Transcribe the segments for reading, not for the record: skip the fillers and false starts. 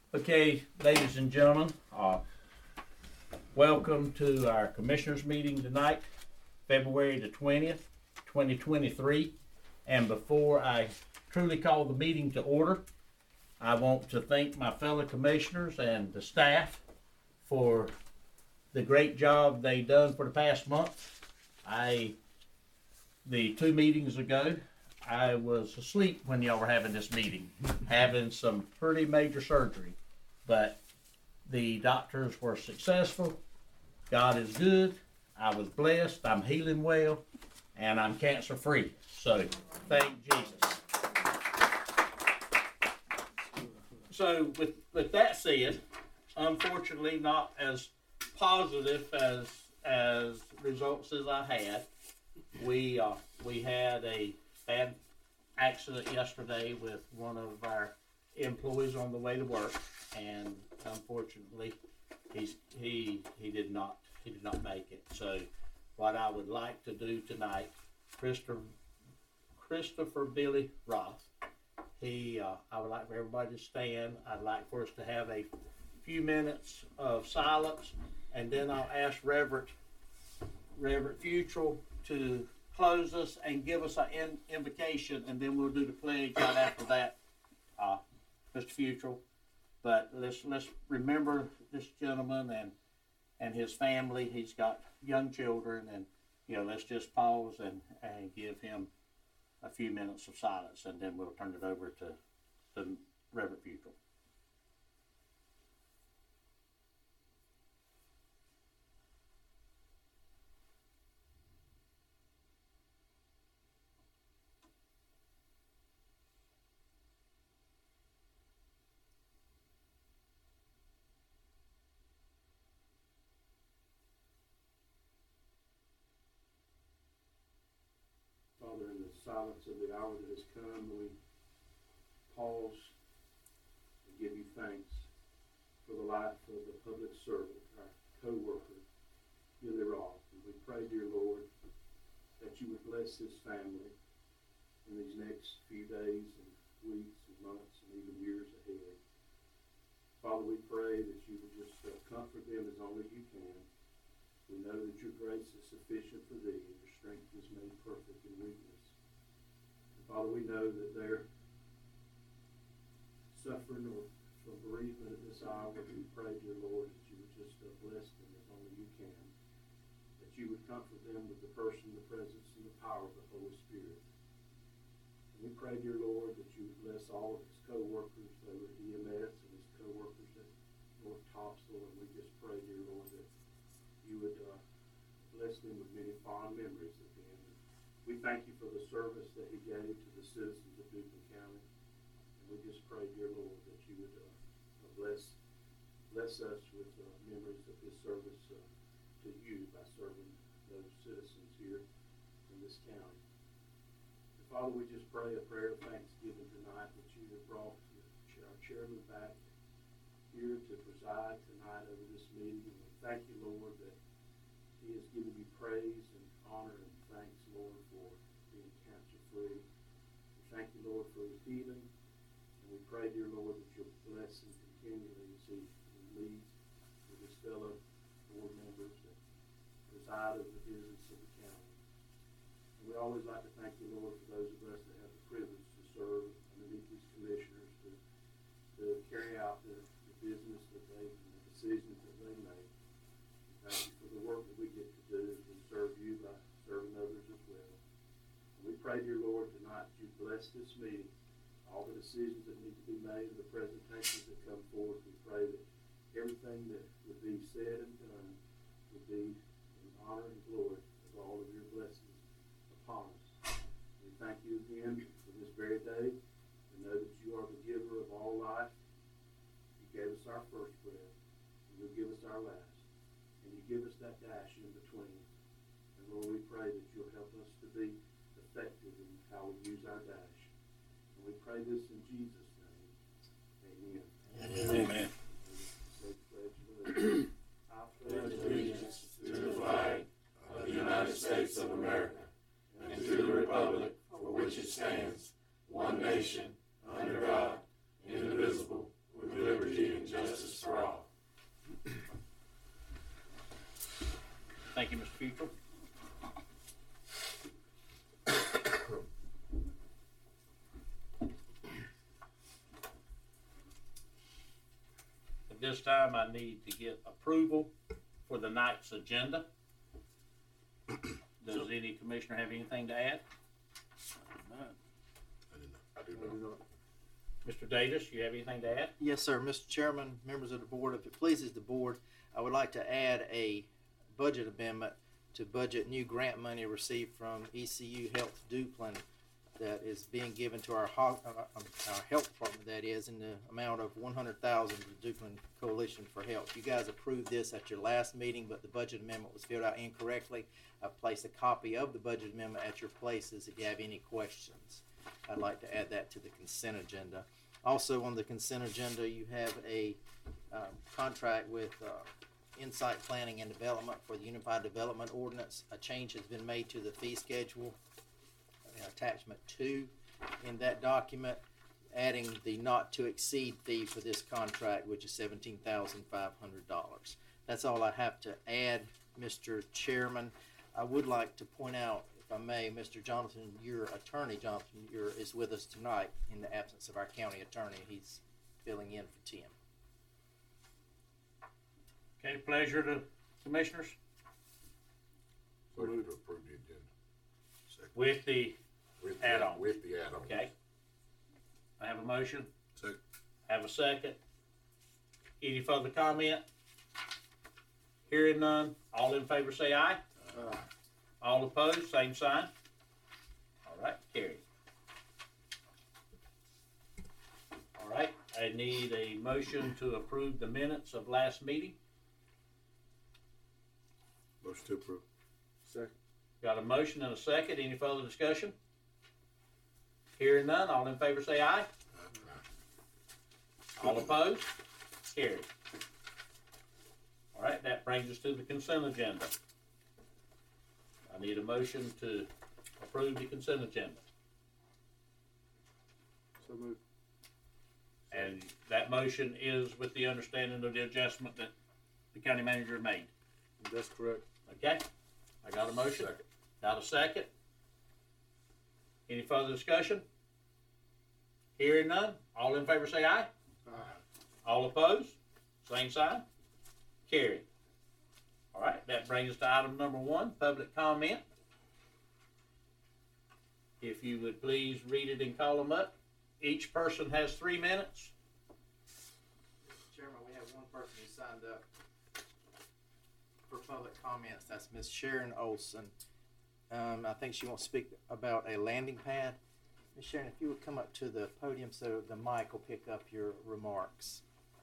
Okay, ladies and gentlemen, welcome to our commissioners meeting tonight, February the 20th, 2023. And before I truly call the meeting to order, I want to thank my fellow commissioners and the staff for the great job they done for the past month. The 2 meetings ago, I was asleep when y'all were having this meeting, having some pretty major surgery, but the doctors were successful. God is good. I was blessed. I'm healing well, and I'm cancer free. So thank Jesus. So with that said, unfortunately not as positive as results as I had. We had a bad accident yesterday with one of our employees on the way to work, and unfortunately he did not make it. So what I would like to do tonight, Christopher Billy Roth, I would like for everybody to stand. I'd like for us to have a few minutes of silence, and then I'll ask Reverend Futrell to close us and give us an invocation, and then we'll do the pledge right after that, Mr. Futrell. But let's remember this gentleman and his family. He's got young children, and let's just pause and give him a few minutes of silence, and then we'll turn it over to Reverend Futrell. Father, in the silence of the hour that has come, we pause and give you thanks for the life of the public servant, our co-worker, Billy Roth. And we pray, dear Lord, that you would bless his family in these next few days and weeks and months and even years ahead. Father, we pray that you would just comfort them as only you can. We know that your grace is sufficient for thee, and your strength is made perfect in weakness. And Father, we know that they're suffering from bereavement at this hour. We pray, dear Lord, that you would just bless them as only you can. That you would comfort them with the person, the presence, and the power of the Holy Spirit. And we pray, dear Lord, that you would bless all of his co-workers over at EMS and his co-workers at North Topsail. And we just pray, dear Lord, that you would bless them with many fond memories at the end. We thank you for the service that he gave to the citizens of Duplin County. And we just pray, dear Lord, that you would bless us with memories of his service to you by serving those citizens here in this county. And Father, we just pray a prayer of thanksgiving tonight that you have brought our chairman back here to preside tonight over this meeting. And we thank you, Lord, that he has given you praise and honor and thanks, Lord, for being cancer-free. We thank you, Lord, for his healing. And we pray, dear Lord, that you'll bless him continually as he leads with his fellow board members that preside over the business of the county. And we always like to thank you, Lord, for those of us that have the privilege to serve underneath these commissioners to carry out the business that they, and the decisions that they make. Thank you for the work that we get to do as we serve you by serving others as well. And we pray, dear Lord, tonight that you bless this meeting, all the decisions that need to be made, and the presentations that come forth. We pray that everything that would be said and done would be in honor and glory of all of your blessings upon us. We thank you again for this very day, and know that you are the giver of all life. You gave us our first breath, and you'll give us our last. And you give us that dash in between. And Lord, we pray that you'll help us to be effective in how we use our dash. And we pray this in Jesus' name. Amen. Amen. I pledge allegiance to the flag of the United States of America and to the republic for which it stands, one nation, under God, indivisible, with liberty and At this time, I need to get approval for the night's agenda. Does any commissioner have anything to add? I do not. Mr. Davis, you have anything to add? Yes, sir. Mr. Chairman, members of the board, if it pleases the board, I would like to add a budget amendment to budget new grant money received from ECU Health Duplin that is being given to our health department, that is, in the amount of $100,000 to the Duplin Coalition for Health. You guys approved this at your last meeting, but the budget amendment was filled out incorrectly. I've placed a copy of the budget amendment at your places if you have any questions. I'd like to add that to the consent agenda. Also on the consent agenda, you have a contract with Insight Planning and Development for the Unified Development Ordinance. A change has been made to the fee schedule, attachment 2 in that document, adding the not to exceed fee for this contract, which is $17,500. That's all I have to add, Mr. Chairman. I would like to point out, if I may, Mr. Jonathan, your attorney, Jonathan, is with us tonight in the absence of our county attorney. He's filling in for Tim. Okay, pleasure to commissioners Motion to approve the agenda. Second. with the add-on. With the add-on. Okay. I have a motion. Second. Have a second. Any further comment? Hearing none. All in favor say aye. All opposed, same sign. All right, carried. All right, I need a motion to approve the minutes of last meeting. Motion to approve. Second. Got a motion and a second. Any further discussion? Hearing none. All in favor say aye. All opposed? Carried. All right, that brings us to the consent agenda. I need a motion to approve the consent agenda. So moved. And that motion is with the understanding of the adjustment that the county manager made. That's correct. Okay? I got a motion. Second. Got a second. Any further discussion? Hearing none. All in favor say aye. All opposed? Same sign. Carried. All right, that brings us to item number 1, public comment. If you would please read it and call them up. Each person has 3 minutes. Mr. Chairman, we have one person who signed up for public comments. That's Miss Sharon Olson. I think she wants to speak about a landing pad. Miss Sharon, if you would come up to the podium so the mic will pick up your remarks.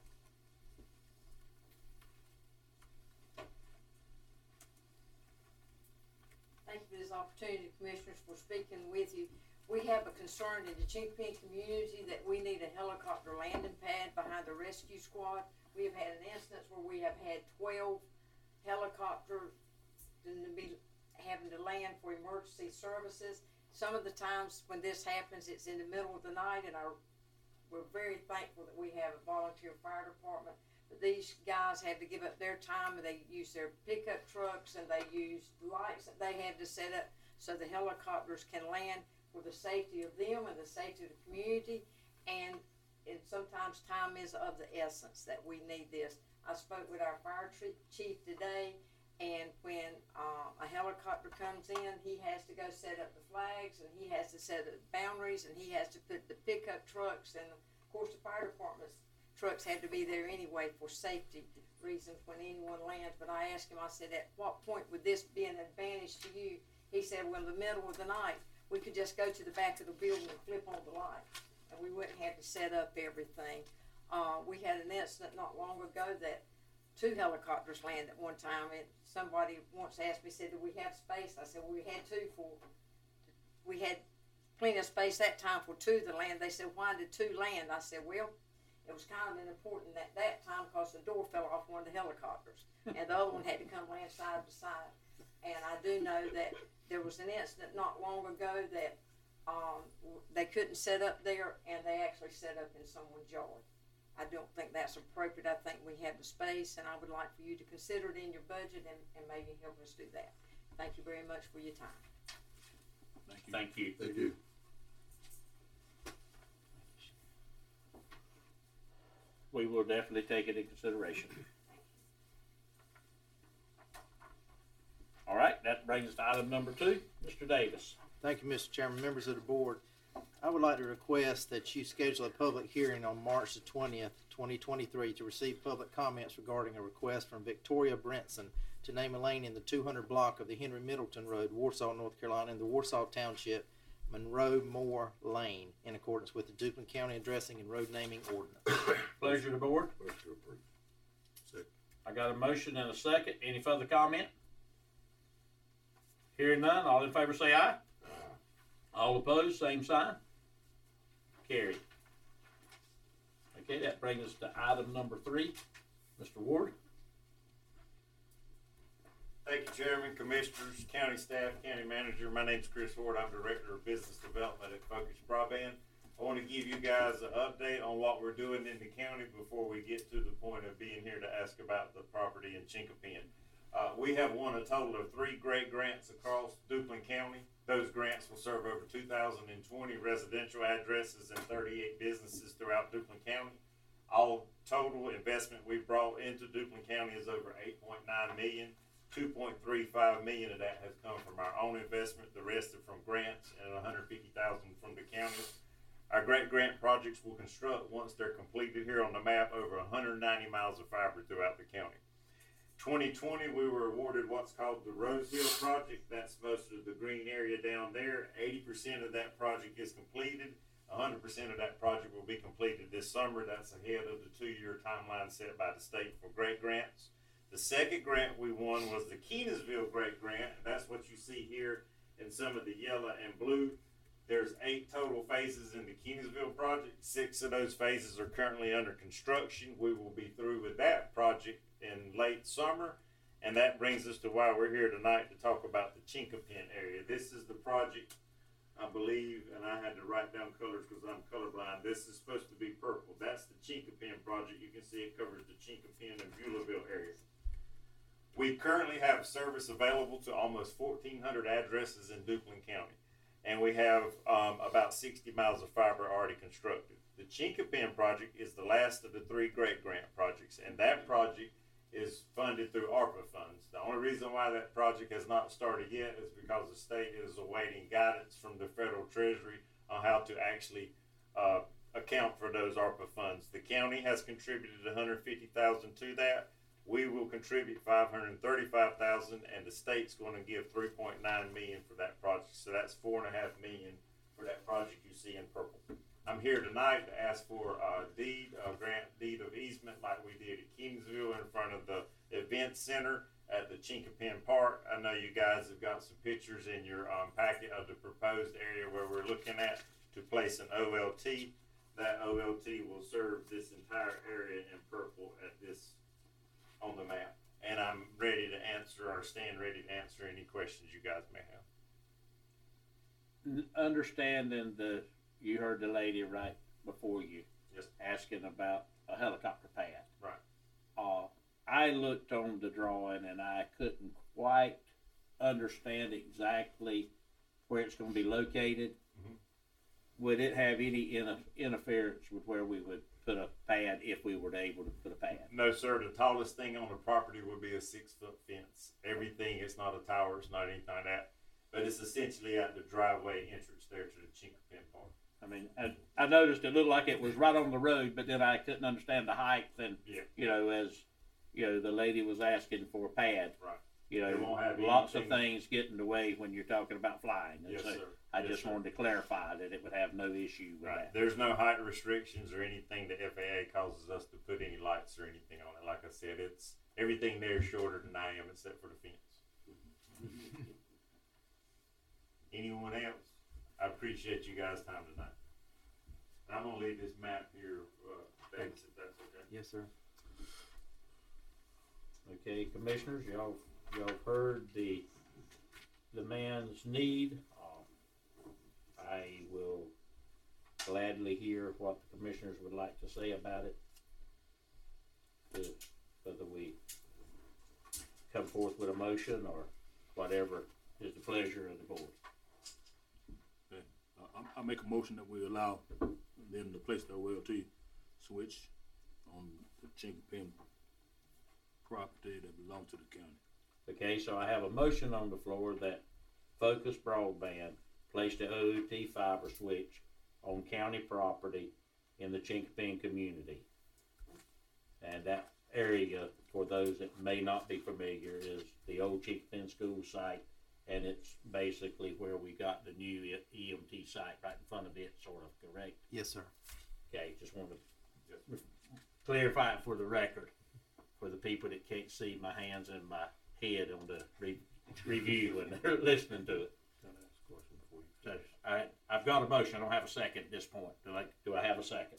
Thank you for this opportunity, Commissioners, for speaking with you. We have a concern in the Chinkpin community that we need a helicopter landing pad behind the rescue squad. We have had an instance where we have had 12 helicopters having to land for emergency services. Some of the times when this happens, it's in the middle of the night, and we're very thankful that we have a volunteer fire department. But these guys have to give up their time, and they use their pickup trucks, and they use lights that they have to set up so the helicopters can land for the safety of them and the safety of the community. And sometimes time is of the essence that we need this. I spoke with our fire chief today, and when a helicopter comes in, he has to go set up the flags, and he has to set up boundaries, and he has to put the pickup trucks, and of course the fire department's trucks have to be there anyway for safety reasons when anyone lands. But I asked him, I said, at what point would this be an advantage to you? He said, well, in the middle of the night, we could just go to the back of the building and flip on the light, and we wouldn't have to set up everything. We had an incident not long ago that 2 helicopters landed at one time, and somebody once asked me, said, do we have space? I said, well, we had plenty of space that time for 2 to land. They said, why did 2 land? I said, well, it was kind of important at that time because the door fell off one of the helicopters, and the other one had to come land side to side. And I do know that there was an incident not long ago that they couldn't set up there, and they actually set up in someone's yard. I don't think that's appropriate. I think we have the space, and I would like for you to consider it in your budget and maybe help us do that. Thank you very much for your time. Thank you. Thank you. we will definitely take it into consideration. All right, that brings us to item number 2, Mr. Davis. Thank you, Mr. Chairman, members of the board. I would like to request that you schedule a public hearing on March the 20th, 2023 to receive public comments regarding a request from Victoria Brenson to name a lane in the 200 block of the Henry Middleton Road, Warsaw, North Carolina, in the Warsaw Township, Monroe Moore Lane, in accordance with the Duplin County Addressing and Road Naming Ordinance. Pleasure of the board. Motion to approve. Second. I got a motion and a second. Any further comment? Hearing none, all in favor say aye. All opposed, same sign. Carried. Okay, that brings us to item number 3. Mr. Ward. Thank you, Chairman, Commissioners, County staff, County Manager. My name's Chris Ward. I'm Director of Business Development at Focus Broadband. I want to give you guys an update on what we're doing in the county before we get to the point of being here to ask about the property in Chinquapin. We have won a total of 3 great grants across Duplin County. Those grants will serve over 2,020 residential addresses and 38 businesses throughout Duplin County. All total investment we brought into Duplin County is over $8.9 million. $2.35 million of that has come from our own investment. The rest are from grants and $150,000 from the county. Our great grant projects will construct, once they're completed here on the map, over 190 miles of fiber throughout the county. 2020, we were awarded what's called the Rose Hill project. That's most of the green area down there. 80% of that project is completed. 100% of that project will be completed this summer. That's ahead of the 2-year timeline set by the state for great grants. The second grant we won was the Kenansville Great Grant. That's what you see here in some of the yellow and blue. There's 8 total phases in the Kenansville project. 6 of those phases are currently under construction. We will be through with that project in late summer. And that brings us to why we're here tonight to talk about the Chinquapin area. This is the project, I believe, and I had to write down colors because I'm colorblind. This is supposed to be purple. That's the Chinquapin project. You can see it covers the Chinquapin and Beulahville area. We currently have service available to almost 1,400 addresses in Duplin County, and we have about 60 miles of fiber already constructed. The Chinquapin project is the last of the 3 great grant projects, and that project is funded through ARPA funds. The only reason why that project has not started yet is because the state is awaiting guidance from the federal treasury on how to actually account for those ARPA funds. The county has contributed $150,000 to that. We will contribute $535,000, and the state's going to give $3.9 million for that project. So that's $4.5 million for that project you see in purple. I'm here tonight to ask for a grant deed of easement, like we did at Kingsville in front of the event center at the Chinquapin Park. I know you guys have got some pictures in your packet of the proposed area where we're looking at to place an OLT. That OLT will serve this entire area in purple at this on the map, and I'm ready to answer or stand ready to answer any questions you guys may have. Understanding you heard the lady right before you, Yes. asking about a helicopter pad. Right. I looked on the drawing and I couldn't quite understand exactly where it's going to be located. Mm-hmm. Would it have any interference with where we would put a pad if we were able to put a pad? No, sir. The tallest thing on the property would be a 6-foot fence. Everything, it's not a tower, it's not anything like that, but it's essentially at the driveway entrance there to the Chinquapin Park. I mean, I noticed it looked like it was right on the road, but then I couldn't understand the height, and as the lady was asking for a pad. Right. It won't have lots anything. of things get in the way when you're talking about flying. And Yes, so sir. I Yes, just sir. wanted to clarify that it would have no issue with Right. that. There's no height restrictions or anything the FAA causes us to put any lights or anything on it. Like I said, it's everything there is shorter than I am except for the fence. Anyone else? I appreciate you guys' time tonight. I'm gonna leave this map here, Davis, if that's okay. Yes, sir. Okay, commissioners, y'all heard the man's need. I will gladly hear what the commissioners would like to say about it. Whether we come forth with a motion or whatever is the pleasure of the board. I make a motion that we allow them to place their OLT switch on the Chinkapin property that belongs to the county. Okay, so I have a motion on the floor that Focus Broadband placed the OOT fiber switch on county property in the Chinkapin community. And that area, for those that may not be familiar, is the old Chinkapin school site, and it's basically where we got the new EMT site right in front of it, sort of, correct? Yes, sir. Okay, just wanted to clarify it for the record, for the people that can't see my hands and my head on the review when they're listening to it. So, all right, I've got a motion. I don't have a second at this point. Do I have a second?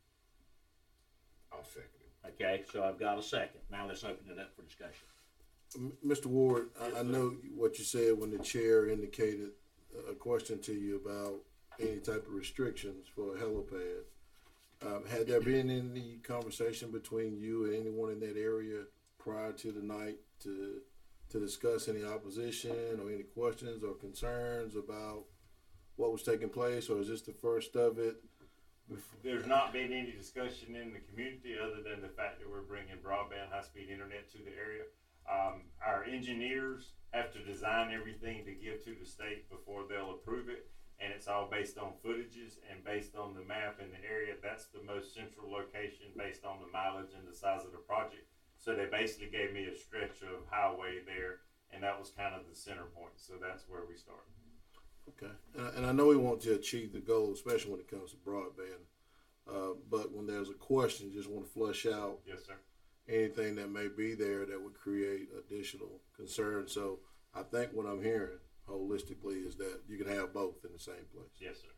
I'll second it. Okay, so I've got a second. Now let's open it up for discussion. Mr. Ward, I know what you said when the chair indicated a question to you about any type of restrictions for a helipad. Had there been any conversation between you and anyone in that area prior to the night to discuss any opposition or any questions or concerns about what was taking place, or is this the first of it? There's not been any discussion in the community other than the fact that we're bringing broadband high-speed internet to the area. Our engineers have to design everything to give to the state before they'll approve it, and it's all based on footages and based on the map in the area. That's the most central location based on the mileage and the size of the project. So they basically gave me a stretch of highway there, and that was kind of the center point. So that's where we started. Okay, and I know we want to achieve the goal, especially when it comes to broadband. But when there's a question, just want to flush out Yes, sir. anything that may be there that would create additional concern. So I think what I'm hearing holistically is that you can have both in the same place. Yes, sir.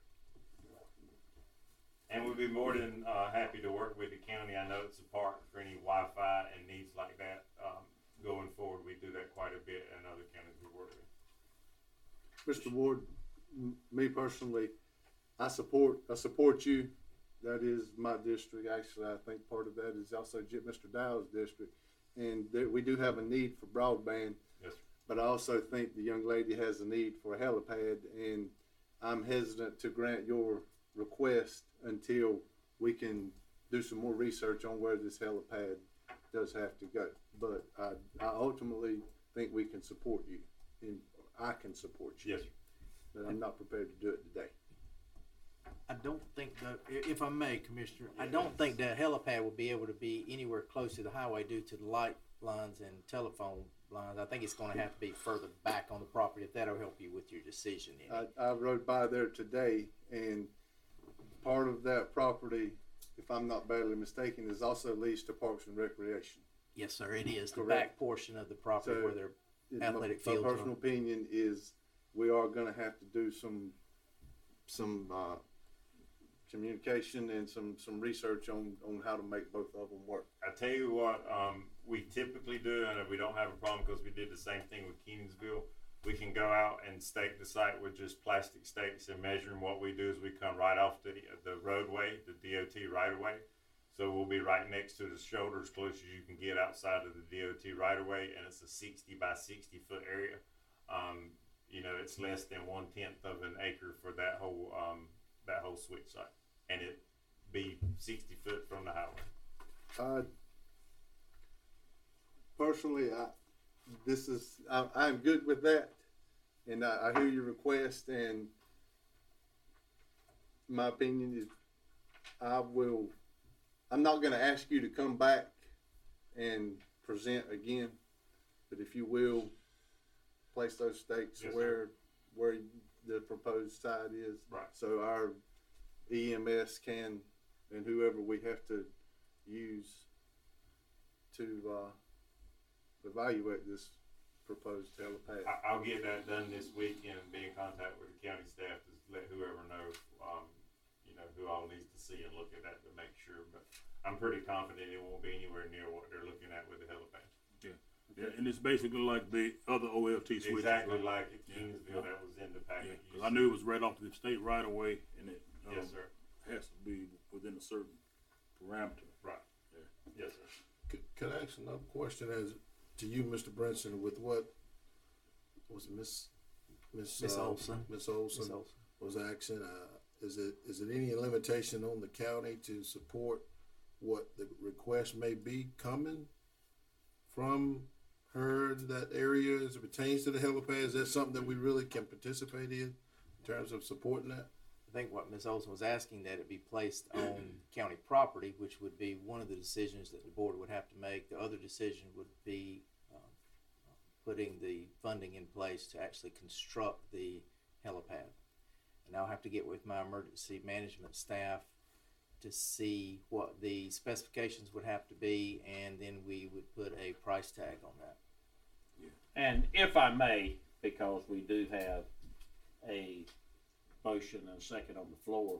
And we'd be more than happy to work with the county. I know it's a part for any Wi-Fi and needs like that. Going forward, we do that quite a bit in other counties we work with. Mr. Ward, me personally, I support you. That is my district. Actually, I think part of that is also Mr. Dow's district. And we do have a need for broadband. Yes, sir. But I also think the young lady has a need for a helipad, and I'm hesitant to grant your request until we can do some more research on where this helipad does have to go. But I ultimately think we can support you, and I can support you. Yes, sir. But I'm not prepared to do it today. I don't think that, if I may, Commissioner, I don't think that helipad will be able to be anywhere close to the highway due to the light lines and telephone lines. I think it's going to have to be further back on the property, if that'll help you with your decision. I rode by there today, and part of that property, if I'm not badly mistaken, is also leased to Parks and Recreation. Yes, sir, it is. The Correct. back portion of the property So, where their athletic my fields are. personal opinion is we are going to have to do some communication and some research on how to make both of them work. I tell you what, we typically do, and we don't have a problem because we did the same thing with Keansville. We can go out and stake the site with just plastic stakes and measuring. What we do is we come right off the roadway, the DOT right of way. So we'll be right next to the shoulder, as close as you can get outside of the DOT right of way, and it's a 60 by 60 foot area. It's less than 1/10 of an acre for that whole switch site, and it be 60 foot from the highway. Personally, I'm good with that, and I hear your request. And my opinion is, I'm not going to ask you to come back and present again, but if you will, place those stakes Yes, where the proposed site is, Right. so our EMS can, and whoever we have to use to evaluate this proposed helipad. I'll get that done this week and be in contact with the county staff to let whoever know, who all needs to see and look at that to make sure. But I'm pretty confident it won't be anywhere near what they're looking at with the helipad. Yeah, and it's basically like the other OLT switch. Exactly like at Yeah. Kingsville that was in the Yeah, packet. 'cause I knew it was right off the state right away, and it Yes, sir. has to be within a certain parameter. Right. Yeah. Yes, sir. Could I ask another question as to you, Mr. Brinson, with what was it, Miss Olson. Miss Olson was asking? Is it any limitation on the county to support what the request may be coming from her in that area as it pertains to the helipad? Is that something that we really can participate in terms of supporting that? I think what Ms. Olson was asking, that it be placed on county property, which would be one of the decisions that the board would have to make. The other decision would be putting the funding in place to actually construct the helipad. And I'll have to get with my emergency management staff to see what the specifications would have to be, and then we would put a price tag on that. And if I may, because we do have a motion and a second on the floor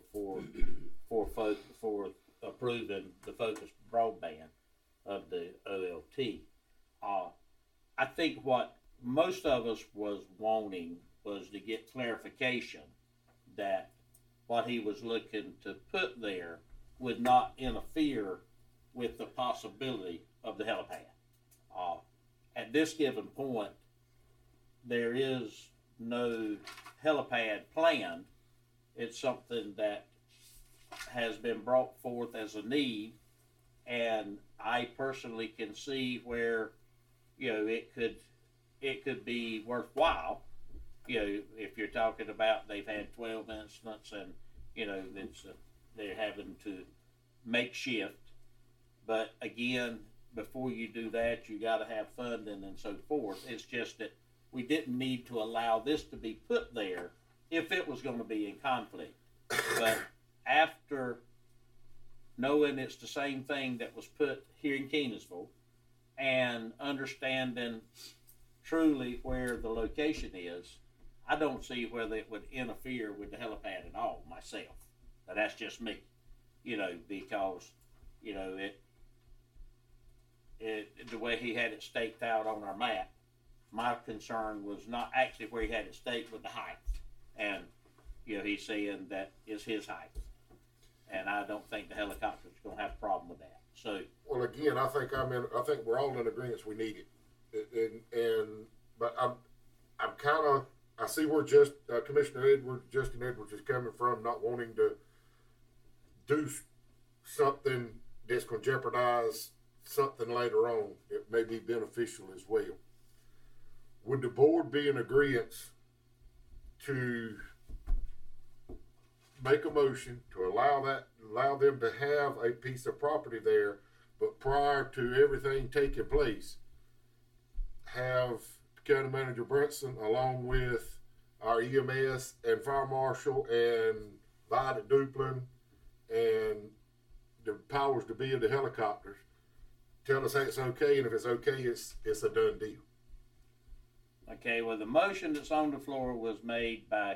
for approving the focused broadband of the OLT. I think what most of us was wanting was to get clarification that what he was looking to put there would not interfere with the possibility of the helipad. At this given point, there is no helipad planned. It's something that has been brought forth as a need, and I personally can see where, it could be worthwhile. If you're talking about they've had 12 incidents and, they're having to make shift. But again, before you do that, you got to have funding and so forth. It's just that we didn't need to allow this to be put there if it was going to be in conflict. But after knowing it's the same thing that was put here in Kenansville and understanding truly where the location is, I don't see whether it would interfere with the helipad at all myself. Now, that's just me, because, the way he had it staked out on our map, my concern was not actually where he had it staked, but the height. And, he's saying that is his height. And I don't think the helicopter's going to have a problem with that. So, well, again, I think we're all in agreement we need it. But I'm kind of, I see where Justin Edwards is coming from, not wanting to do something that's going to jeopardize something later on that may be beneficial as well. Would the board be in agreement to make a motion to allow them to have a piece of property there, but prior to everything taking place, have County Manager Brunson along with our EMS and Fire Marshal and Violet Duplin and the powers to be of the helicopters tell us hey, it's okay, and if it's okay, it's a done deal. okay, well, the motion that's on the floor was made by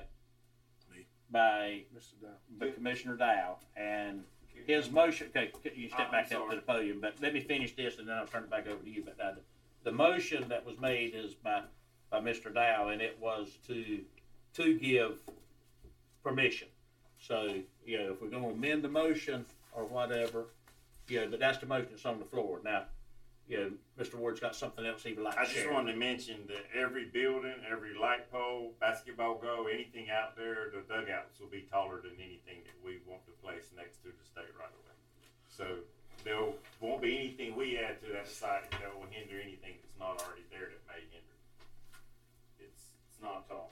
Mr. Dow. by Commissioner Dow, and his motion, okay, you step back up to the podium, but let me finish this and then I'll turn it back over to you. But the motion that was made is by Mr. Dow, and it was to give permission. So, if we're gonna amend the motion or whatever, but that's the motion that's on the floor. Now, Mr. Ward's got something else he would like to share. I just wanted to mention that every building, every light pole, basketball goal, anything out there, the dugouts will be taller than anything that we want to place next to the state right away. So there won't be anything we add to that site that will hinder anything that's not already there that may hinder. It's not tall.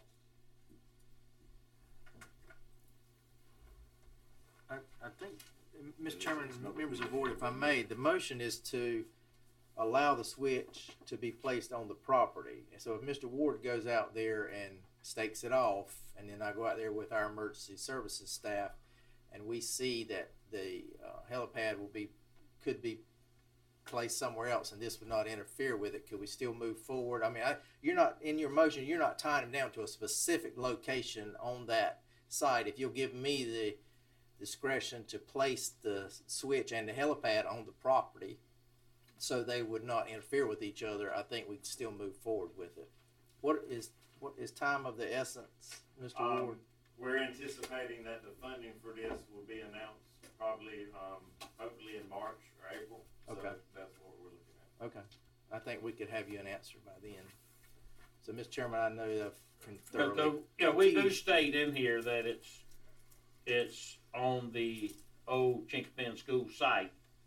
I think, Mr. Chairman, members of the board, if I may, the motion is to allow the switch to be placed on the property. And so if Mr. Ward goes out there and stakes it off, and then I go out there with our emergency services staff, and we see that the helipad could be placed somewhere else, and this would not interfere with it, could we still move forward? I mean, you're not, in your motion, you're not tying them down to a specific location on that site. If you'll give me the discretion to place the switch and the helipad on the property so they would not interfere with each other, I think we can still move forward with it. What is time of the essence, Mr. Ward? We're anticipating that the funding for this will be announced probably, hopefully in March or April. So Okay. that's what we're looking at. Okay. I think we could have you an answer by then. So, Mr. Chairman, I know that I've been thoroughly... we do state in here that it's on the old Chinkapin School site,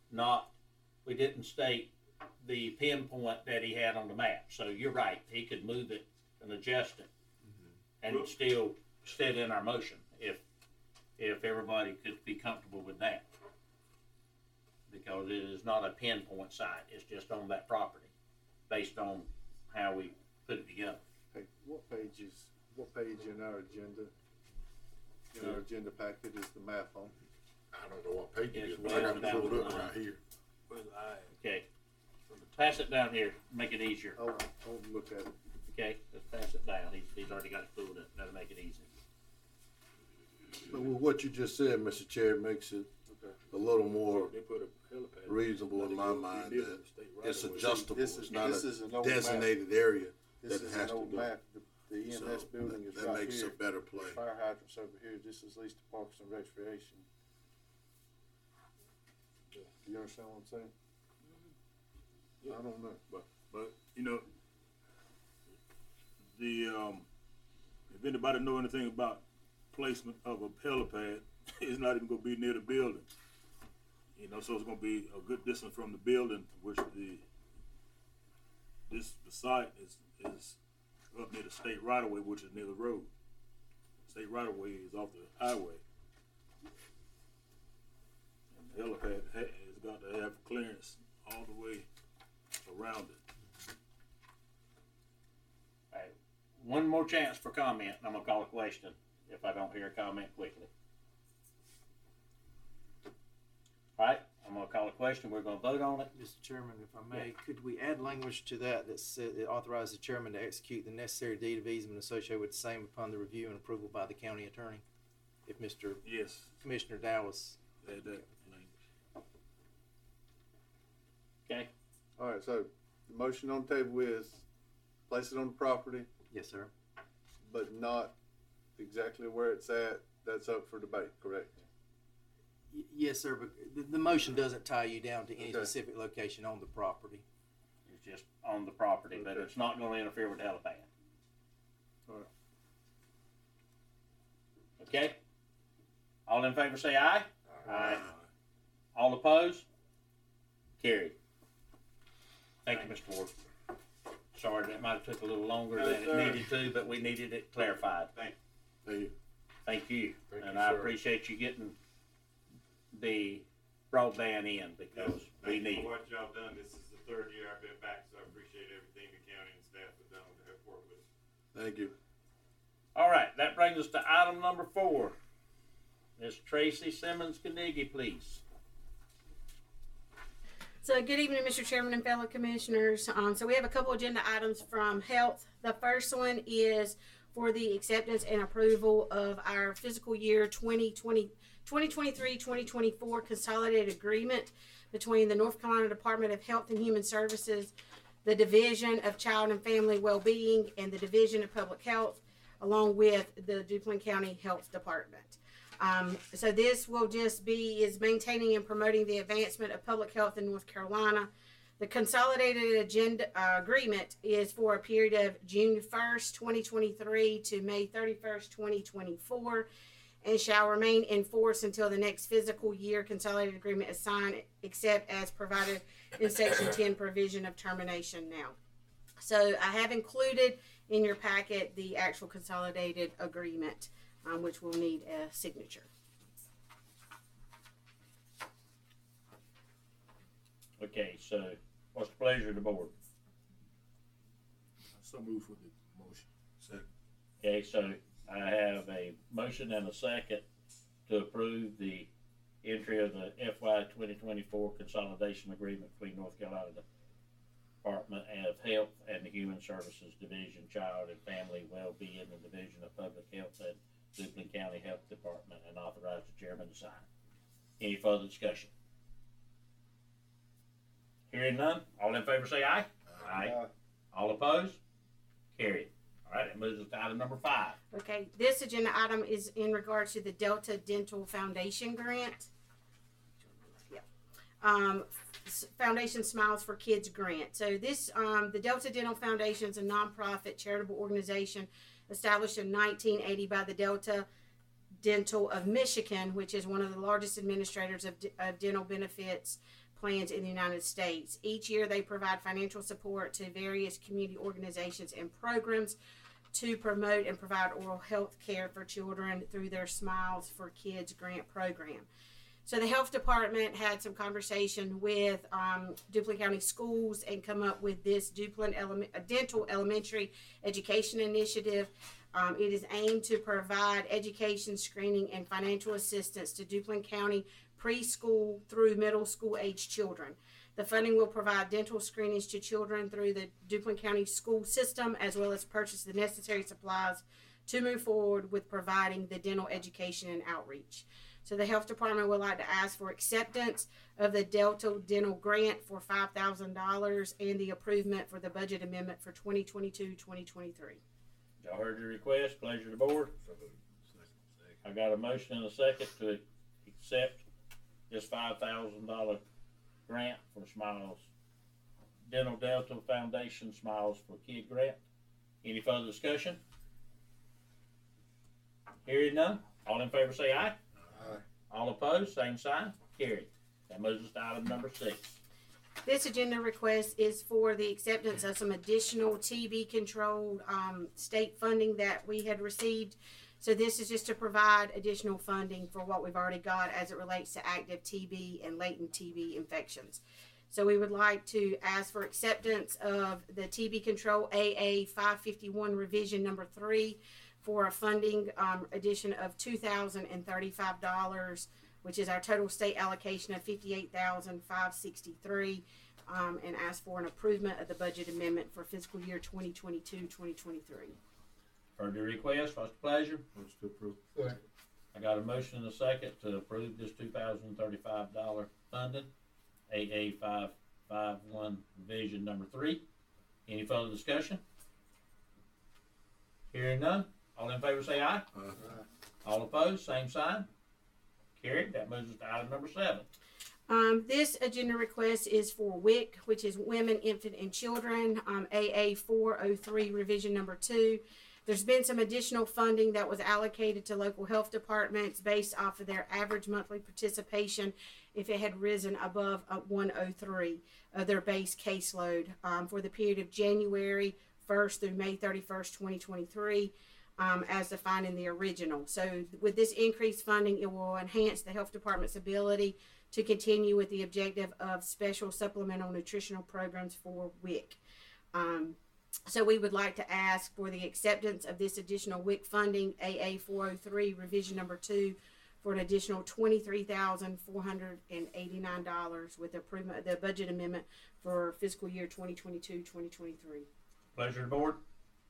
we didn't state the pinpoint that he had on the map. So you're right, he could move it and adjust it, and it still stay in our motion if everybody could be comfortable with that. Because it is not a pinpoint site, it's just on that property, based on how we put it together. Hey, what page in our agenda? In our agenda packet is the map on? I don't know what page it Yes, is, but I got it well, pulled down up the right here. Okay, pass it down here, make it easier. I'll look at it. Okay, let's pass it down, he's already got it pulled up, that'll make it easy. But with what you just said, Mr. Chair, makes it a little more reasonable in my mind that it's adjustable. This It's not is a an old map. designated area This that is it has an to old go. map. The EMS So building is that right makes here. a better play. Fire hydrants over here. This is East Parks and Recreation. Do you understand what I'm saying? I don't know. But you know, if anybody know anything about placement of a helipad, it's not even gonna be near the building. You know, so it's gonna be a good distance from the building, which the site is up near the state right of way, which is near the road. State right of way is off the highway. And the helipad has got to have clearance all the way around it. All right, one more chance for comment, and I'm gonna call a question if I don't hear a comment quickly. All right, I'm gonna call a question, we're gonna vote on it. Mr. Chairman, if I may, could we add language to that that said, it authorizes the chairman to execute the necessary deed of easement associated with the same upon the review and approval by the county attorney? If Mr. Yes, Commissioner Dallas. add that language. Okay, All right, so the motion on the table is place it on the property, Yes, sir. but not exactly where it's at. That's up for debate, correct? Yes, sir, but the motion doesn't tie you down to any Okay. specific location on the property. it's just on the property, but Okay. it's not gonna interfere with the helipad. All right. Okay? All in favor say aye. Aye. All opposed? Carried. Thank you, Mr. Ward. Sorry, that might have took a little longer No, than it sir. needed to, but we needed it clarified. Thank you. Thank you. Thank And you, I sir. appreciate you getting the broadband in because we Thank you need for it. what y'all done. This is the third year I've been back, so I appreciate everything the county and staff have done to help work with us. Thank you. All right, that brings us to item number 4. Ms. Tracy Simmons-Carnegie, please. So good evening, Mr. Chairman and fellow commissioners. So we have a couple agenda items from health. The first one is for the acceptance and approval of our fiscal year 2023-2024 consolidated agreement between the North Carolina Department of Health and Human Services, the Division of Child and Family Wellbeing, and the Division of Public Health, along with the Duplin County Health Department. So this will just be is maintaining and promoting the advancement of public health in North Carolina. The consolidated agenda agreement is for a period of June 1st, 2023 to May 31st, 2024, and shall remain in force until the next fiscal year consolidated agreement is signed, except as provided in Section 10 provision of termination now. So I have included in your packet the actual consolidated agreement, which will need a signature. Okay, so what's the pleasure of the board? So move for the motion. Second. Okay, so I have a motion and a second to approve the entry of the FY 2024 consolidation agreement between North Carolina Department of Health and the Human Services Division, Child and Family Wellbeing, and Division of Public Health and Duplin County Health Department, and authorize the chairman to sign. Any further discussion? Hearing none, all in favor say aye. Aye. All opposed? Carried. All right, that moves us to item number 5. Okay, this agenda item is in regards to the Delta Dental Foundation grant. Yeah. Foundation Smiles for Kids grant. So this, the Delta Dental Foundation is a nonprofit charitable organization established in 1980 by the Delta Dental of Michigan, which is one of the largest administrators of dental benefits plans in the United States. Each year they provide financial support to various community organizations and programs to promote and provide oral health care for children through their Smiles for Kids grant program. So the health department had some conversation with Duplin County Schools and come up with this Duplin Dental Elementary Education Initiative. It is aimed to provide education, screening, and financial assistance to Duplin County preschool through middle school age children. The funding will provide dental screenings to children through the Duplin County school system, as well as purchase the necessary supplies to move forward with providing the dental education and outreach. So the health department would like to ask for acceptance of the Delta Dental Grant for $5,000 and the approval for the budget amendment for 2022-2023. Y'all heard your request, pleasure of the board. I got a motion and a second to accept this $5,000 grant for Smiles Dental Delta Foundation Smiles for Kid grant. Any further discussion? Hearing none, all in favor say aye. Aye. All opposed, same sign, carried. That moves us to item number 6. This agenda request is for the acceptance of some additional TB controlled state funding that we had received. So this is just to provide additional funding for what we've already got as it relates to active TB and latent TB infections. So we would like to ask for acceptance of the TB control AA 551 revision number 3 for a funding addition of $2,035, which is our total state allocation of $58,563, and ask for an approval of the budget amendment for fiscal year 2022-2023. Heard your request, what's the pleasure? Motion to approve. I got a motion and a second to approve this $2,035 funding, AA 551 revision number 3. Any further discussion? Hearing none, all in favor say aye. Aye. All opposed, same sign. Carried. That moves us to item number 7. This agenda request is for WIC, which is Women, Infant, and Children, AA 403 revision number 2. There's been some additional funding that was allocated to local health departments based off of their average monthly participation if it had risen above 103 of their base caseload for the period of January 1st through May 31st, 2023, as defined in the original. So with this increased funding, it will enhance the health department's ability to continue with the objective of special supplemental nutritional programs for WIC. So we would like to ask for the acceptance of this additional WIC funding, AA 403 revision number 2, for an additional $23,489 with approval of the budget amendment for fiscal year 2022-2023. Pleasure of the board.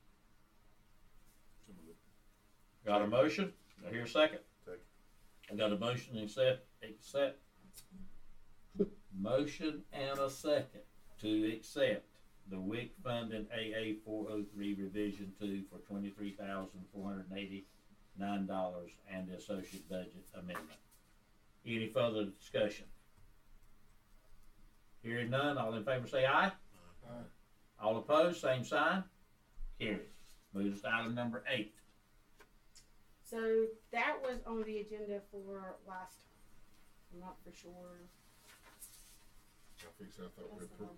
Got a motion? I hear a second. Second. I got a motion and accept. Motion and a second to accept the WIC funding AA 403 revision 2 for $23,489 and the associate budget amendment. Any further discussion? Hearing none, all in favor say aye. Aye. All opposed, same sign. Carried. Moves to item number 8. So that was on the agenda for last time. I'm not for sure. I thought we approved.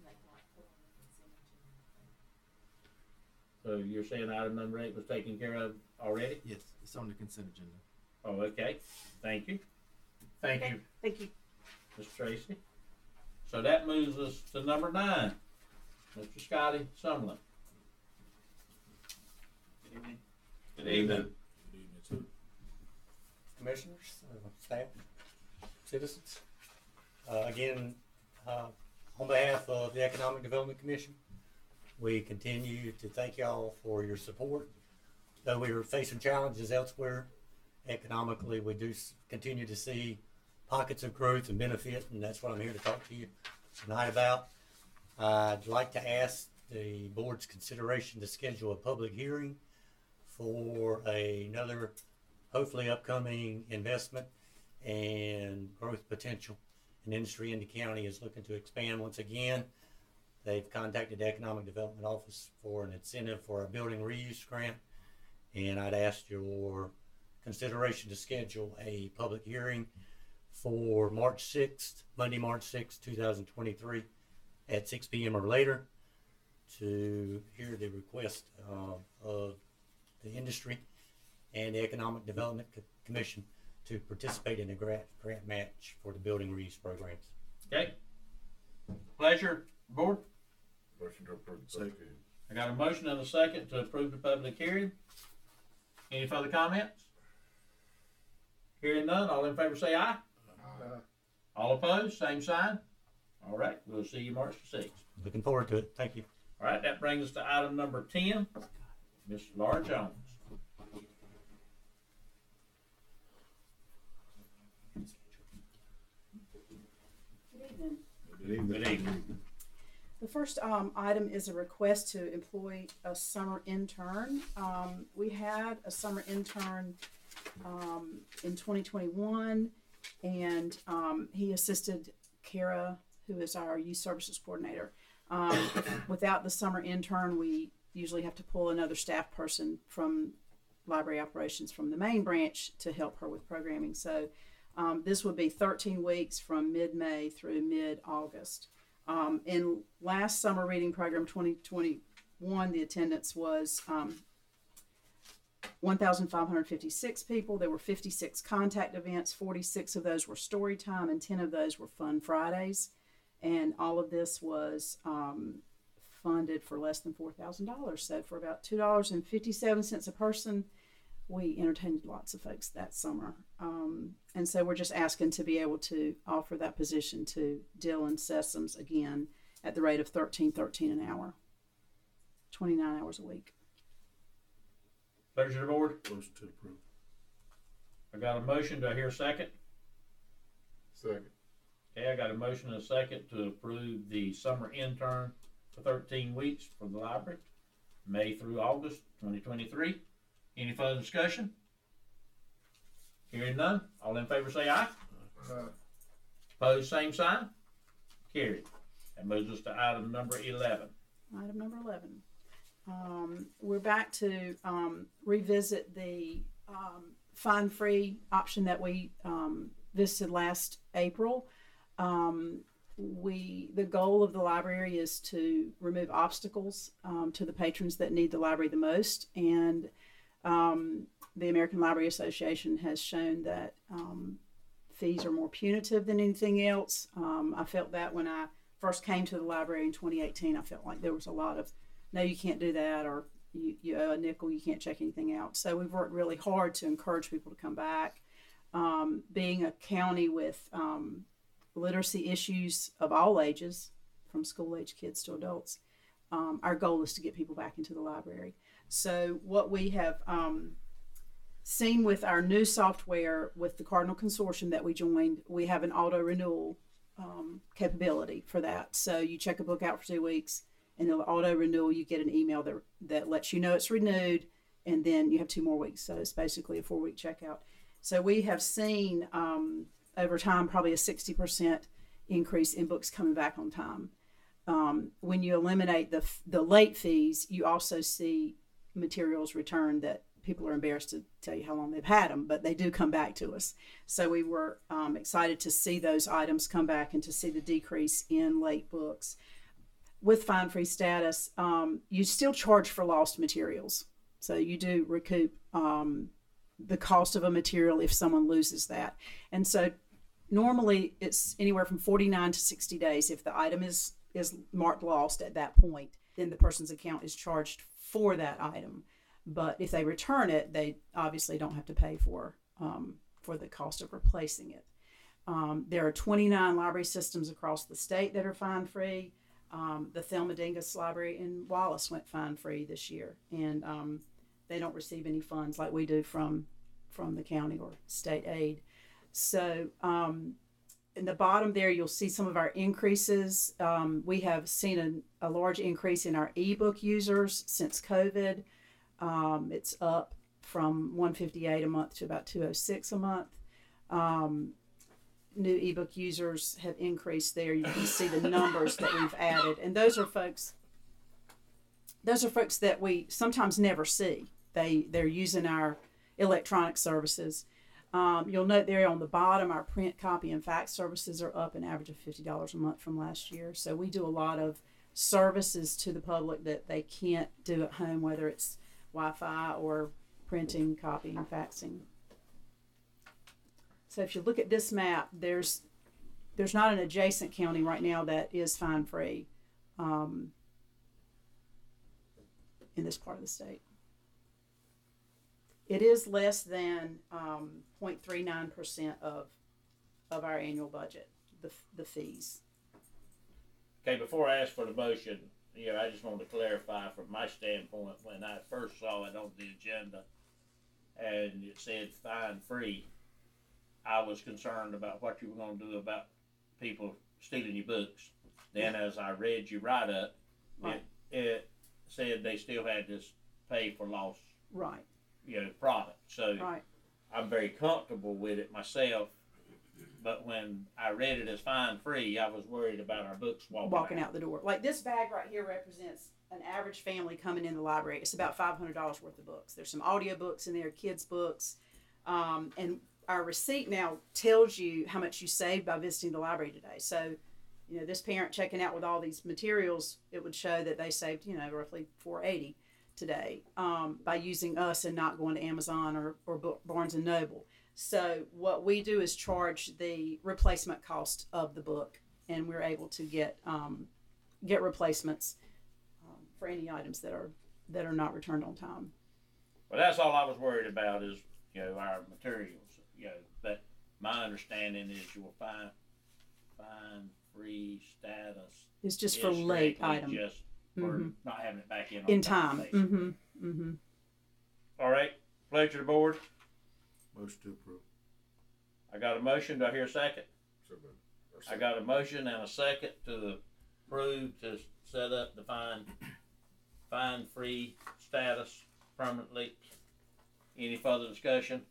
So you're saying item number 8 was taken care of already? Yes, it's on the consent agenda. Oh, okay. Thank you. Thank you, Thank you. Mr. Tracy. So that moves us to number 9. Mr. Scotty Sumlin. Good evening. Good evening. Commissioners, staff, citizens. Again, on behalf of the Economic Development Commission, we continue to thank y'all for your support. Though we are facing challenges elsewhere, economically, we do continue to see pockets of growth and benefit, and that's what I'm here to talk to you tonight about. I'd like to ask the board's consideration to schedule a public hearing for another hopefully upcoming investment and growth potential. An industry in the county is looking to expand once again. They've contacted the Economic Development Office for an incentive for a building reuse grant, and I'd ask your consideration to schedule a public hearing for March 6th, Monday, March 6th, 2023 at 6 p.m. or later to hear the request of the industry and the Economic Development Commission to participate in a grant match for the building reuse programs. Okay. Pleasure, board. Motion to approve. Second. I got a motion and a second to approve the public hearing. Any further comments? Hearing none, all in favor say aye. All opposed, same sign. All right, we'll see you March the 6th. Looking forward to it. Thank you. All right, that brings us to item number 10, Ms. Laura Jones. Good evening. Good evening. The first item is a request to employ a summer intern. We had a summer intern in 2021, and he assisted Kara, who is our youth services coordinator. Without the summer intern, we usually have to pull another staff person from library operations from the main branch to help her with programming. So this would be 13 weeks from mid-May through mid-August. In last summer reading program 2021, the attendance was 1,556 people. There were 56 contact events. 46 of those were story time, and 10 of those were Fun Fridays. And all of this was funded for less than $4,000. So for about $2.57 a person, we entertained lots of folks that summer. And so we're just asking to be able to offer that position to Dylan Sessoms again at the rate of $13.13 an hour, 29 hours a week. Pleasure to the board. Motion to approve. I got a motion. Do I hear a second? Second. Okay, I got a motion and a second to approve the summer intern for 13 weeks for the library, May through August 2023. Any further discussion? Hearing none, all in favor say aye. Opposed, same sign. Carried. That moves us to item number 11. Item number 11. We're back to revisit the fine-free option that we visited last April. The goal of the library is to remove obstacles to the patrons that need the library the most, and the American Library Association has shown that fees are more punitive than anything else. I felt that when I first came to the library in 2018, I felt like there was a lot of, no, you can't do that, or you owe a nickel, you can't check anything out. So we've worked really hard to encourage people to come back. Being a county with literacy issues of all ages, from school-age kids to adults, our goal is to get people back into the library. So what we have seen with our new software with the Cardinal Consortium that we joined, we have an auto-renewal capability for that. So you check a book out for 2 weeks, and the auto-renewal, you get an email that lets you know it's renewed, and then you have 2 more weeks. So it's basically a 4-week checkout. So we have seen over time probably a 60% increase in books coming back on time. When you eliminate the late fees, you also see materials returned that people are embarrassed to tell you how long they've had them, but they do come back to us. So we were excited to see those items come back and to see the decrease in late books. With fine-free status, you still charge for lost materials. So you do recoup the cost of a material if someone loses that. And so normally it's anywhere from 49 to 60 days. If the item is marked lost at that point, then the person's account is charged for that item. But if they return it, they obviously don't have to pay for the cost of replacing it. There are 29 library systems across the state that are fine-free. The Thelma Dingus Library in Wallace went fine-free this year, and they don't receive any funds like we do from the county or state aid. So in the bottom there, you'll see some of our increases. We have seen a large increase in our ebook users since COVID. It's up from 158 a month to about 206 a month. New ebook users have increased there. You can see the numbers that we've added, and those are folks that we sometimes never see. They're using our electronic services. You'll note there on the bottom, our print, copy, and fax services are up an average of $50 a month from last year. So we do a lot of services to the public that they can't do at home, whether it's Wi-Fi or printing, copying, faxing. So if you look at this map, there's not an adjacent county right now that is fine free in this part of the state. It is less than 0.39% of our annual budget, the fees. Okay, before I ask for the motion, I just wanted to clarify from my standpoint, when I first saw it on the agenda and it said fine free, I was concerned about what you were going to do about people stealing your books. Then as I read your write-up, it said they still had to pay for lost Right. Product. So Right. I'm very comfortable with it myself. But when I read it as fine free, I was worried about our books walking out the door. Like this bag right here represents an average family coming in the library. It's about $500 worth of books. There's some audio books in there, kids' books, and our receipt now tells you how much you saved by visiting the library today. So, this parent checking out with all these materials, it would show that they saved, roughly $480 today by using us and not going to Amazon or Barnes and Noble. So what we do is charge the replacement cost of the book, and we're able to get replacements for any items that are not returned on time. Well, that's all I was worried about is our materials. But my understanding is you'll find free status. It's just for late items. Just for not having it back in time. All right, pleasure to the board. Motion to approve. I got a motion. Do I hear a second? I got a motion and a second to approve to set up the fine free status permanently. Any further discussion?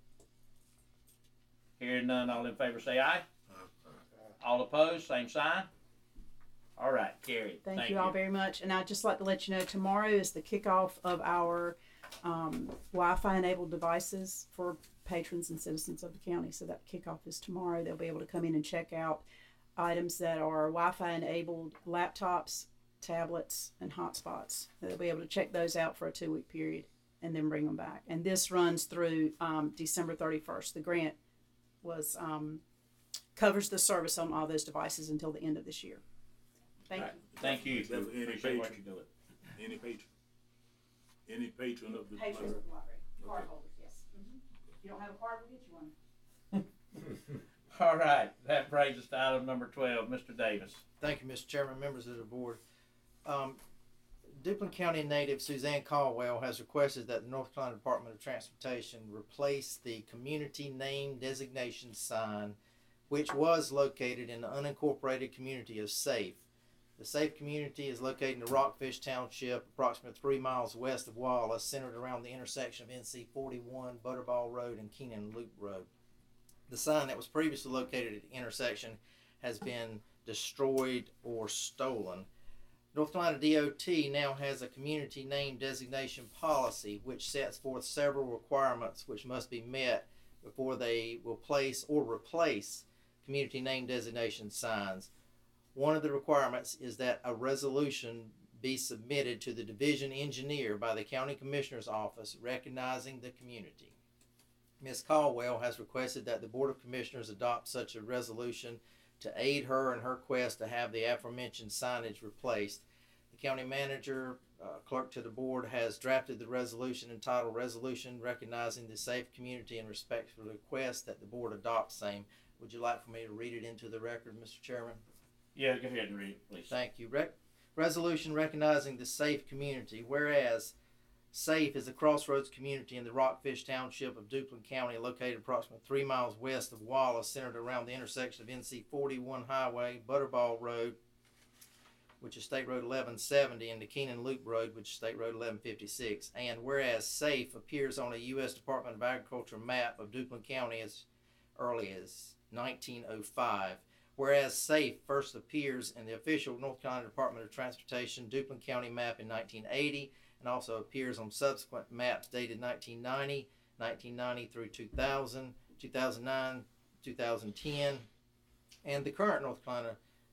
Hearing none, all in favor say aye. All opposed, same sign. All right, carried. Thank you all very much. And I'd just like to let you know, tomorrow is the kickoff of our Wi-Fi enabled devices for patrons and citizens of the county. So that kickoff is tomorrow. They'll be able to come in and check out items that are Wi-Fi enabled laptops, tablets, and hotspots. They'll be able to check those out for a 2-week period and then bring them back. And this runs through December 31st. The grant was covers the service on all those devices until the end of this year. Thank you. Thank you. Any Appreciate what patron. you're doing. Any patron of the Patrons of the library. Card holders, yes. If you don't have a card, we'll get you one. All right, that brings us to item number 12. Mr. Davis. Thank you, Mr. Chairman, members of the board. Duplin County native Suzanne Caldwell has requested that the North Carolina Department of Transportation replace the community name designation sign, which was located in the unincorporated community of Safe. The Safe community is located in the Rockfish Township, approximately 3 miles west of Wallace, centered around the intersection of NC 41, Butterball Road, and Keenan Loop Road. The sign that was previously located at the intersection has been destroyed or stolen. North Carolina DOT now has a community name designation policy which sets forth several requirements which must be met before they will place or replace community name designation signs. One of the requirements is that a resolution be submitted to the division engineer by the County Commissioner's Office recognizing the community. Ms. Caldwell has requested that the Board of Commissioners adopt such a resolution to aid her in her quest to have the aforementioned signage replaced. The county manager, clerk to the board, has drafted the resolution entitled Resolution Recognizing the Safe Community and respectfully request that the board adopt same. Would you like for me to read it into the record, Mr. Chairman? Yeah, go ahead and read it, please. Thank you. Resolution recognizing the Safe community. Whereas Safe is a crossroads community in the Rockfish Township of Duplin County, located approximately 3 miles west of Wallace, centered around the intersection of NC 41 Highway, Butterball Road, which is State Road 1170, and the Keenan Loop Road, which is State Road 1156. And whereas Safe appears on a U.S. Department of Agriculture map of Duplin County as early as 1905. Whereas Safe first appears in the official North Carolina Department of Transportation Duplin County map in 1980, and also appears on subsequent maps dated 1990, 1990 through 2000, 2009, 2010, and the current North Carolina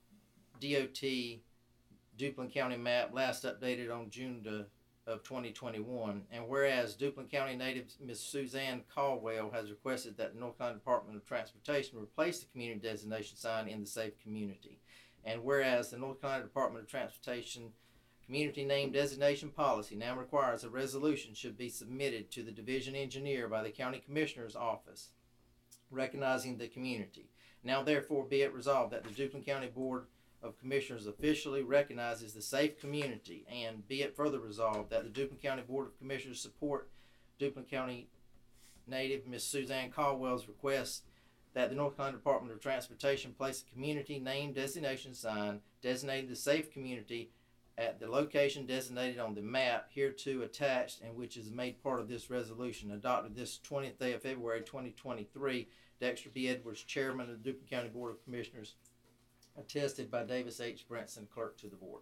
DOT Duplin County map last updated on June of 2021. And whereas Duplin County native Ms. Suzanne Caldwell has requested that the North Carolina Department of Transportation replace the community designation sign in the Safe Community. And whereas the North Carolina Department of Transportation Community Name Designation Policy now requires a resolution should be submitted to the division engineer by the County Commissioner's Office, recognizing the community. Now therefore be it resolved that the Duplin County Board of Commissioners officially recognizes the safe community, and be it further resolved that the Duplin County Board of Commissioners support Duplin County native Ms. Suzanne Caldwell's request that the North Carolina Department of Transportation place a community name designation sign designating the safe community at the location designated on the map hereto attached, and which is made part of this resolution adopted this 20th day of February 2023. Dexter B. Edwards, Chairman of the Duplin County Board of Commissioners, attested by Davis H. Brinson, Clerk to the Board.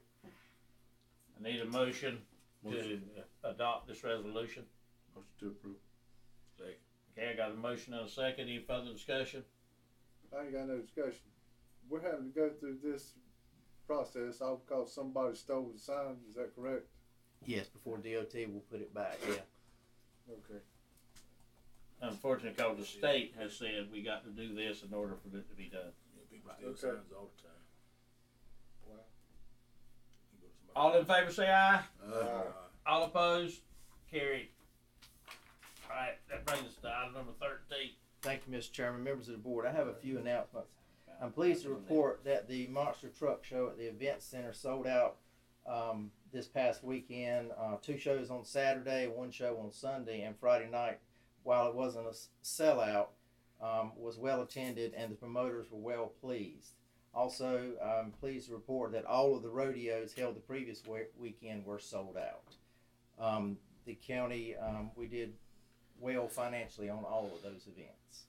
I need a motion to adopt this resolution. Motion to approve. Second. Okay, I got a motion and a second. Any further discussion? I ain't got no discussion. We're having to go through this process all because somebody stole the sign. Is that correct? Yes, before DOT will put it back, yeah. Okay. Unfortunately, because the state has said we got to do this in order for it to be done. Yeah, people steal signs all the time. Wow. You go to somebody- All in favor say aye. Uh, All opposed? Carried. Alright, that brings us to item number 13. Thank you, Mr. Chairman. Members of the board, I have a few announcements. I'm pleased to report that the Monster Truck Show at the Event Center sold out this past weekend. 2 shows on Saturday, 1 show on Sunday, and Friday night, while it wasn't a sellout, was well attended and the promoters were well pleased. Also, I'm pleased to report that all of the rodeos held the previous weekend were sold out. The county, we did well financially on all of those events.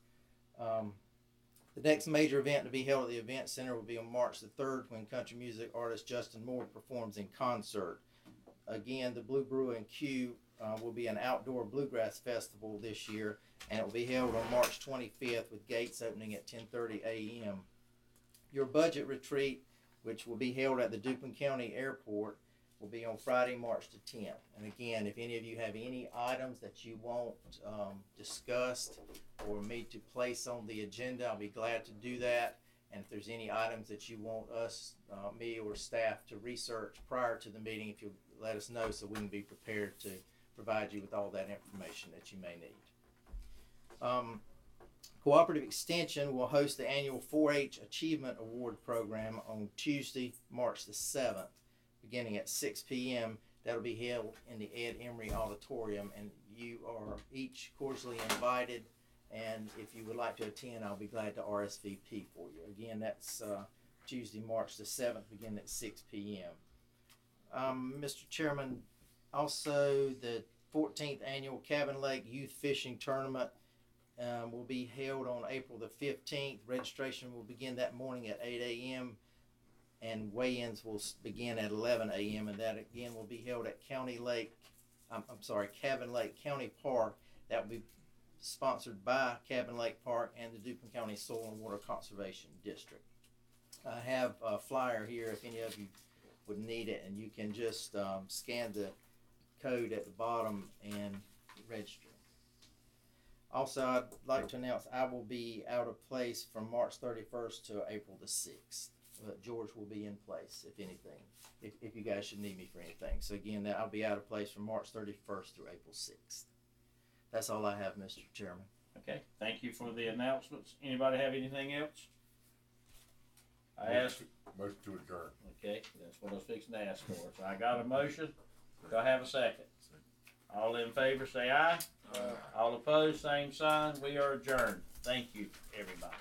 The next major event to be held at the Event Center will be on March the 3rd when country music artist Justin Moore performs in concert. Again, the Blue Brew and Q will be an outdoor bluegrass festival this year, and it will be held on March 25th with gates opening at 10:30 a.m. Your budget retreat, which will be held at the Duplin County Airport, will be on Friday, March the 10th. And again, if any of you have any items that you want discussed or me to place on the agenda, I'll be glad to do that. And if there's any items that you want us, me or staff to research prior to the meeting, if you'll let us know so we can be prepared to provide you with all that information that you may need. Cooperative Extension will host the annual 4-H Achievement Award Program on Tuesday, March the 7th, beginning at 6 p.m. That'll be held in the Ed Emery Auditorium, and you are each cordially invited. And if you would like to attend, I'll be glad to RSVP for you. Again, that's Tuesday, March the 7th, beginning at 6 p.m. Mr. Chairman, also the 14th Annual Cabin Lake Youth Fishing Tournament will be held on April the 15th. Registration will begin that morning at 8 a.m. and weigh-ins will begin at 11 a.m. and that again will be held at Cabin Lake County Park. That will be sponsored by Cabin Lake Park and the Duplin County Soil and Water Conservation District. I have a flyer here if any of you would need it, and you can just scan the code at the bottom and register. Also, I'd like to announce I will be out of place from March 31st to April the 6th. But George will be in place, if anything, if you guys should need me for anything. So again, I'll be out of place from March 31st through April 6th. That's all I have, Mr. Chairman. Okay, thank you for the announcements. Anybody have anything else? I asked. Motion to adjourn. Okay, that's what I was fixing to ask for. So I got a motion. Do I have a second? All in favor say aye. All opposed, same sign. We are adjourned. Thank you, everybody.